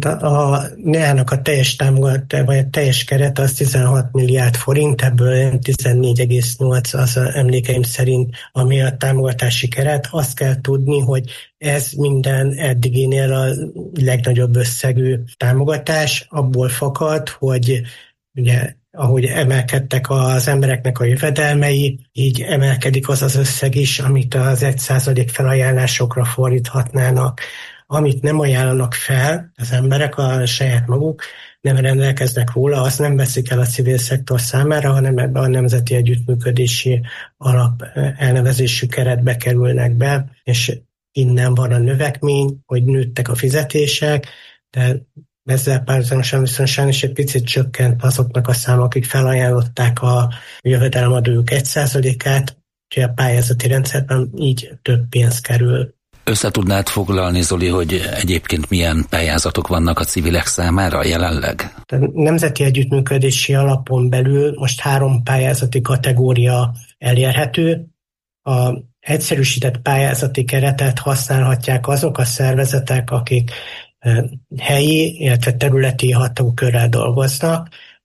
A en e á-nak a teljes támogatás, vagy a teljes keret az tizenhat milliárd forint, ebből tizennégy egész nyolc az a emlékeim szerint, ami a támogatási keret. Azt kell tudni, hogy ez minden eddiginél a legnagyobb összegű támogatás, abból fakad, hogy ugye, ahogy emelkedtek az embereknek a jövedelmei, így emelkedik az az összeg is, amit az egy százalék felajánlásokra fordíthatnának. Amit nem ajánlanak fel az emberek, a saját maguk, nem rendelkeznek róla, azt nem veszik el a civil szektor számára, hanem ebbe a Nemzeti Együttműködési Alap elnevezésű keretbe kerülnek be, és innen van a növekmény, hogy nőttek a fizetések, de ezzel párhuzamosan viszont sajnos egy picit csökkent azoknak a számok, akik felajánlották a jövedelemadójuk egy százalékát, úgyhogy a pályázati rendszerben így több pénz kerül. Össze tudnád foglalni, Zoli, hogy egyébként milyen pályázatok vannak a civilek számára jelenleg? A Nemzeti Együttműködési Alapon belül most három pályázati kategória elérhető. A egyszerűsített pályázati keretet használhatják azok a szervezetek, akik helyi, illetve területi hatókörrel dolgoznak, és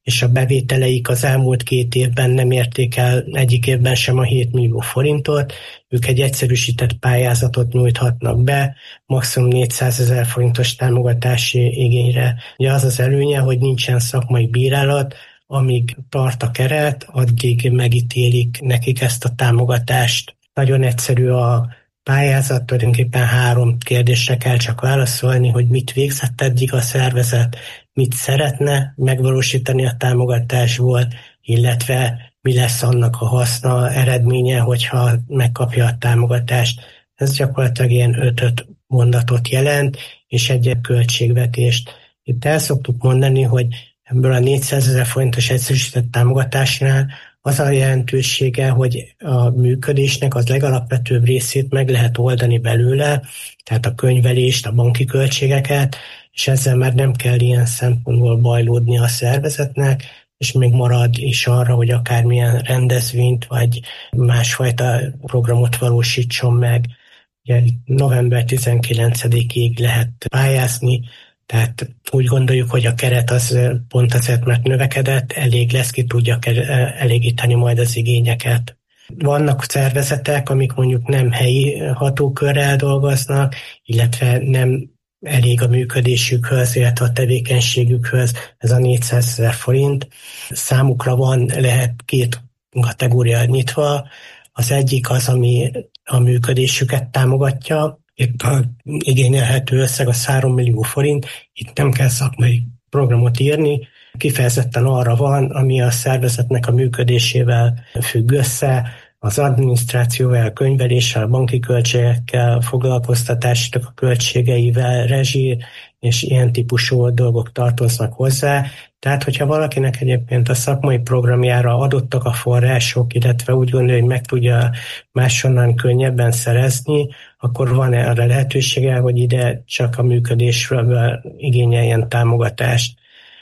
és a bevételeik az elmúlt két évben nem érték el egyik évben sem a hét millió forintot, ők egy egyszerűsített pályázatot nyújthatnak be, maximum négyszázezer forintos támogatási igényre. Ugye az az előnye, hogy nincsen szakmai bírálat, amíg tart a keret, addig megítélik nekik ezt a támogatást. Nagyon egyszerű a pályázat, tulajdonképpen három kérdésre kell csak válaszolni, hogy mit végzett eddig a szervezet, mit szeretne megvalósítani a támogatásból, illetve mi lesz annak a haszna, eredménye, hogyha megkapja a támogatást. Ez gyakorlatilag ilyen öt-öt mondatot jelent, és egy költségvetést. Itt el szoktuk mondani, hogy ebből a négyszázezer forintos egyszerűsített támogatásnál az a jelentősége, hogy a működésnek az legalapvetőbb részét meg lehet oldani belőle, tehát a könyvelést, a banki költségeket, és ezzel már nem kell ilyen szempontból bajlódni a szervezetnek, és még marad is arra, hogy akármilyen rendezvényt vagy másfajta programot valósítson meg. Ugye november tizenkilencedikéig lehet pályázni, tehát úgy gondoljuk, hogy a keret az pont azért, mert növekedett, elég lesz, ki tudja elégíteni majd az igényeket. Vannak szervezetek, amik mondjuk nem helyi hatókörrel dolgoznak, illetve nem elég a működésükhöz, illetve a tevékenységükhöz ez a négyszázezer forint. Számukra van, lehet két kategória nyitva. Az egyik az, ami a működésüket támogatja. Itt a igényelhető összeg a három millió forint, itt nem kell szakmai programot írni, kifejezetten arra van, ami a szervezetnek a működésével függ össze, az adminisztrációval, a könyveléssel, a banki költségekkel, foglalkoztatásnak a költségeivel, rezsi és ilyen típusú dolgok tartoznak hozzá. Tehát, hogyha valakinek egyébként a szakmai programjára adottak a források, illetve úgy gondolja, hogy meg tudja máshonnan könnyebben szerezni, akkor van erre lehetősége, hogy ide csak a működésről igényeljen támogatást.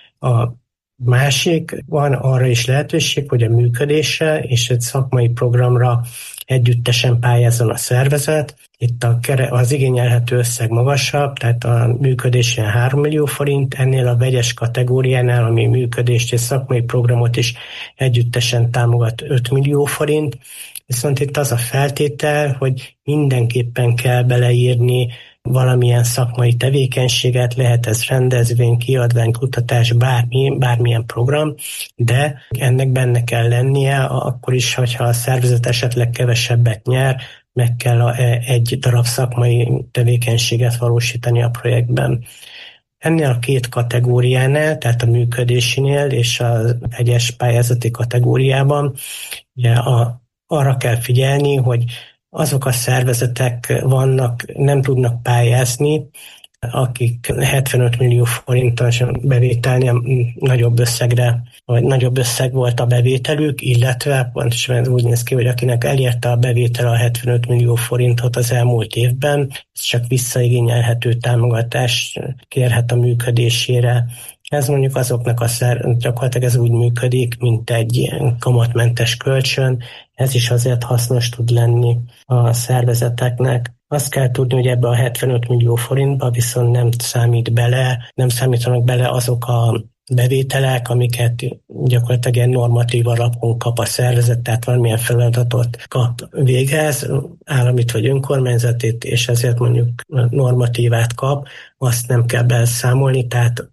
A másik, van arra is lehetőség, hogy a működésre és egy szakmai programra együttesen pályázzon a szervezet. Itt a kere, az igényelhető összeg magasabb, tehát a működés ilyen három millió forint, ennél a vegyes kategóriánál, ami működést és szakmai programot is együttesen támogat öt millió forint. Viszont itt az a feltétel, hogy mindenképpen kell beleírni valamilyen szakmai tevékenységet, lehet ez rendezvény, kiadvány, kutatás, bármi, bármilyen program, de ennek benne kell lennie, akkor is, hogyha a szervezet esetleg kevesebbet nyer, meg kell egy darab szakmai tevékenységet valósítani a projektben. Ennél a két kategóriánál, tehát a működésénél és az egyes pályázati kategóriában ugye a, arra kell figyelni, hogy azok a szervezetek vannak, nem tudnak pályázni, akik hetvenöt millió forintos bevételnél nagyobb összegre, vagy nagyobb összeg volt a bevételük, illetve pontosan úgy néz ki, hogy akinek elérte a bevétel a hetvenöt millió forintot az elmúlt évben, ez csak visszaigényelhető támogatást kérhet a működésére. Ez mondjuk azoknak a szer, gyakorlatilag ez úgy működik, mint egy ilyen kamatmentes kölcsön, ez is azért hasznos tud lenni a szervezeteknek. Azt kell tudni, hogy ebbe a hetvenöt millió forintba viszont nem számít bele, nem számítanak bele azok a bevételek, amiket gyakorlatilag ilyen normatív alapon kap a szervezet, tehát valamilyen feladatot kap végez, államit vagy önkormányzatét, és ezért mondjuk normatívát kap, azt nem kell beszámolni, tehát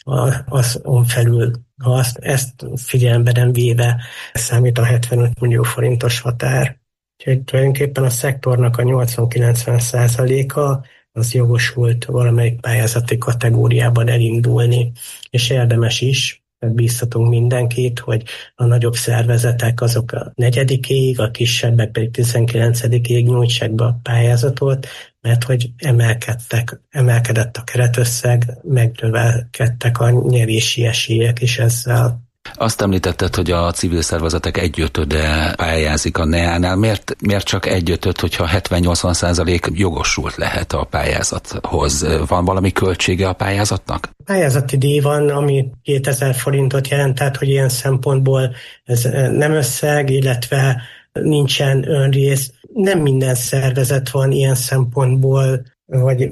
azon felül, ha azt, ezt figyelembe nem véve számít a hetvenöt millió forintos határ. Úgyhogy tulajdonképpen a szektornak a nyolcvan-kilencven százaléka az jogosult valamelyik pályázati kategóriában elindulni, és érdemes is, bíztatunk mindenkit, hogy a nagyobb szervezetek azok a negyedikéig, a kisebbek pedig tizenkilencedikéig nyújtsák be a pályázatot, mert hogy emelkedtek, emelkedett a keretösszeg, megnövelkedtek a nyerési esélyek is ezzel. Azt említetted, hogy a civil szervezetek egyötöde pályázik a en e á-nál. Miért, miért csak egyötöd, hogyha hetven-nyolcvan százalék jogosult lehet a pályázathoz? Van valami költsége a pályázatnak? Pályázati díj van, ami kétezer forintot jelent, tehát hogy ilyen szempontból ez nem összeg, illetve nincsen önrész. Nem minden szervezet van ilyen szempontból, vagy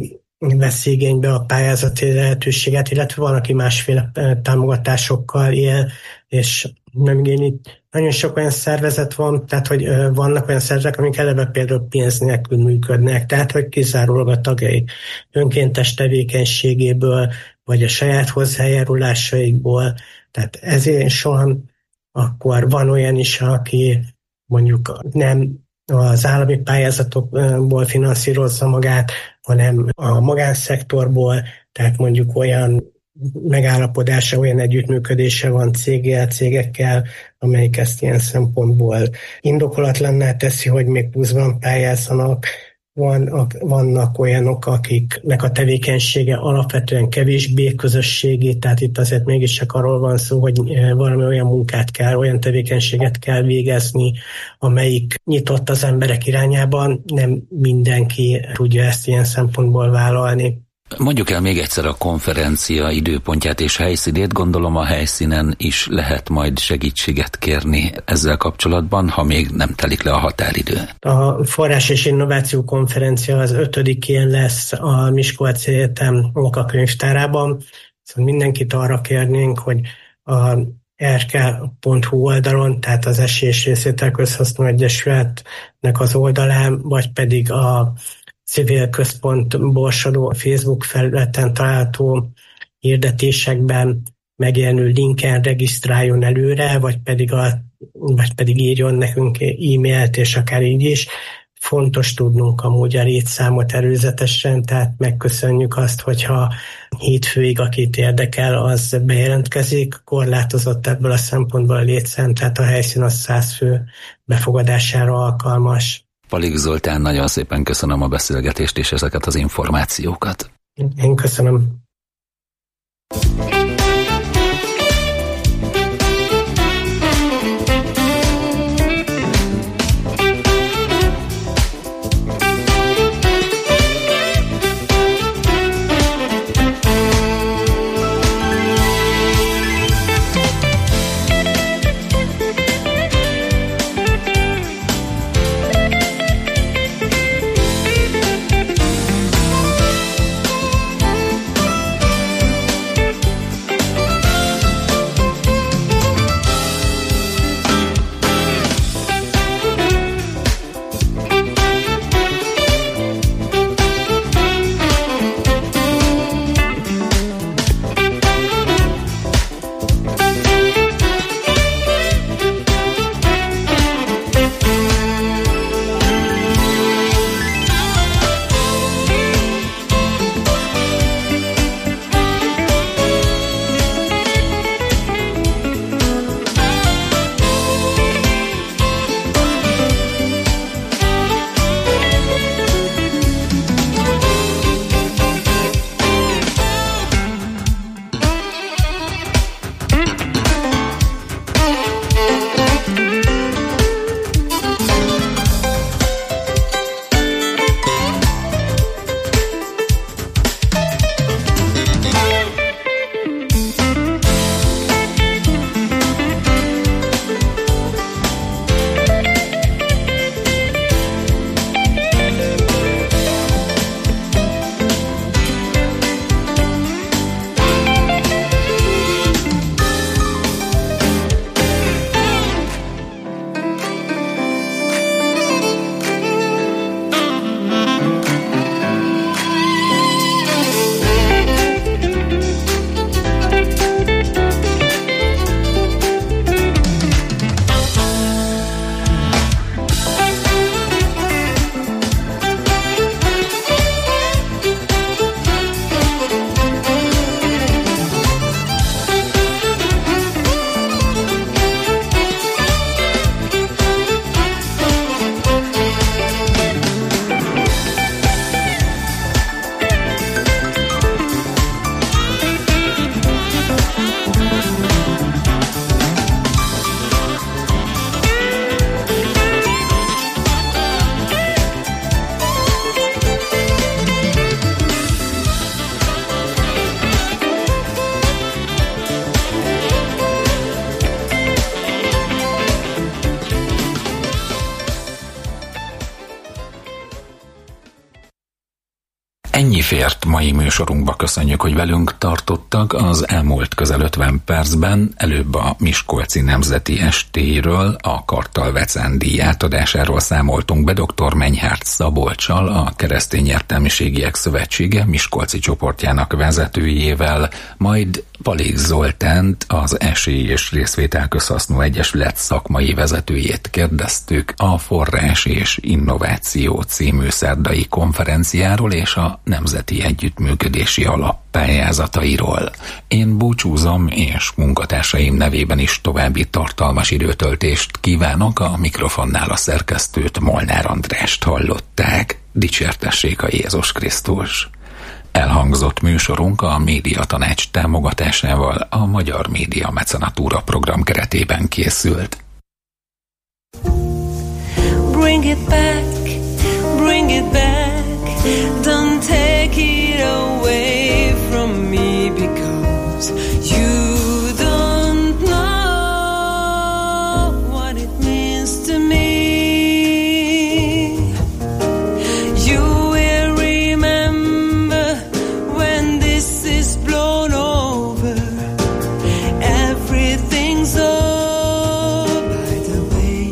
veszi igénybe a pályázati lehetőséget, illetve van, aki másféle támogatásokkal él, és nem igényli. Nagyon sok olyan szervezet van, tehát hogy vannak olyan szervezetek, amik eleve például pénz nélkül működnek, tehát hogy kizárólag a tagjai önkéntes tevékenységéből, vagy a saját hozzájárulásaikból, tehát ezért soha. Akkor van olyan is, aki mondjuk nem az állami pályázatokból finanszírozza magát, hanem a magánszektorból, tehát mondjuk olyan megállapodása, olyan együttműködése van céggel, cégekkel, amelyik ezt ilyen szempontból indokolatlanná teszi, hogy még pluszban pályázzanak. Van, vannak olyanok, akiknek a tevékenysége alapvetően kevésbé közösségi, tehát itt azért mégis csak arról van szó, hogy valami olyan munkát kell, olyan tevékenységet kell végezni, amelyik nyitott az emberek irányában, nem mindenki tudja ezt ilyen szempontból vállalni. Mondjuk el még egyszer a konferencia időpontját és helyszínét, gondolom a helyszínen is lehet majd segítséget kérni ezzel kapcsolatban, ha még nem telik le a határidő. A Forrás és Innováció Konferencia az ötödikén lesz a Miskolci Egyetem munkakönyvtárában, szóval mindenkit arra kérnénk, hogy a er ká pont hú oldalon, tehát az Esély és Részvétel Közhasznú Egyesületnek az oldalán, vagy pedig a Civil Központ Borsodó Facebook felületen található hirdetésekben megjelenő linken regisztráljon előre, vagy pedig, a, vagy pedig írjon nekünk e-mailt, és akár így is. Fontos tudnunk amúgy a létszámot előzetesen, tehát megköszönjük azt, hogyha hétfőig, akit érdekel, az bejelentkezik. Korlátozott ebből a szempontból a létszám, tehát a helyszín az száz fő befogadására alkalmas. Palik Zoltán, nagyon szépen köszönöm a beszélgetést és ezeket az információkat. Én köszönöm. Ennyi fért mai műsorunkba, köszönjük, hogy velünk tartottak. Az elmúlt közel ötven percben előbb a Miskolci Nemzeti Estéről, a Karttal Vecen díj átadásáról számoltunk be dr. Menyhárt Szabolccsal, a Keresztény Értelmiségiek Szövetsége miskolci csoportjának vezetőjével, majd Palég Zoltánt, az Esély és Részvétel Közhasznú Egyesület szakmai vezetőjét kérdeztük a Forrás és Innováció című szerdai konferenciáról és a Nemzeti Együttműködési Alap pályázatairól. Én búcsúzom, és munkatársaim nevében is további tartalmas időtöltést kívánok. A mikrofonnál a szerkesztőt, Molnár Andrást hallották. Dicsértessék a Jézus Krisztus! Elhangzott műsorunk a Médiatanács támogatásával a Magyar Média Mecenatúra program keretében készült. Bring it back, bring it back, don't take it away from me, because you don't know what it means to me. You will remember when this is blown over, everything's all by the way.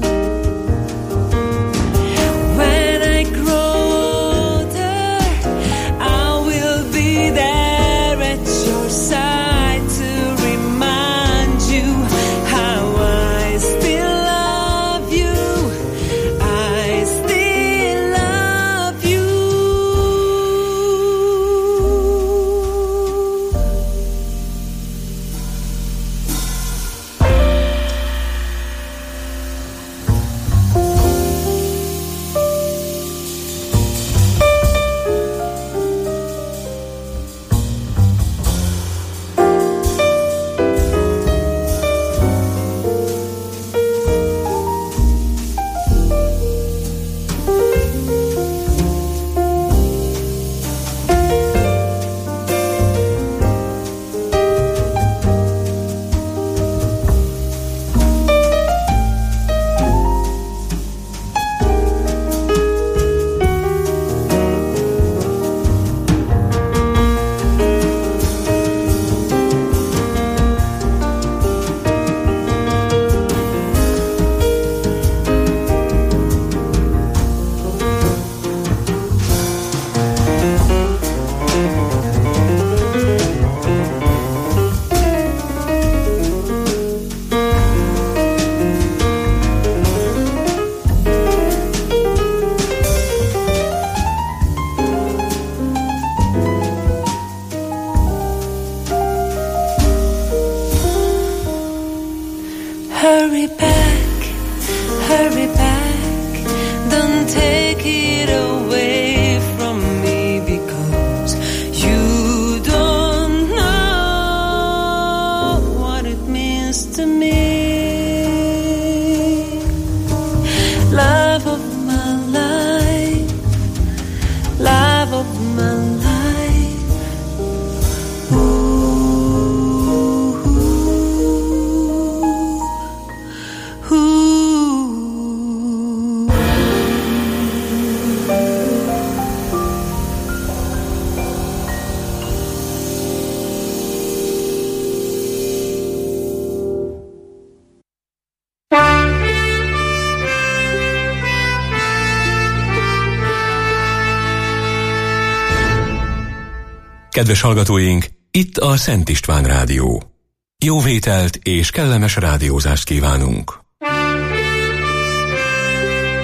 When I grow older, I will be there at your side to remind you how I still love you. I still love you. Hurry back, hurry back, don't take it away from me, because you don't know what it means to me. Love of my life, love of my life. Kedves hallgatóink, itt a Szent István Rádió. Jó vételt és kellemes rádiózást kívánunk!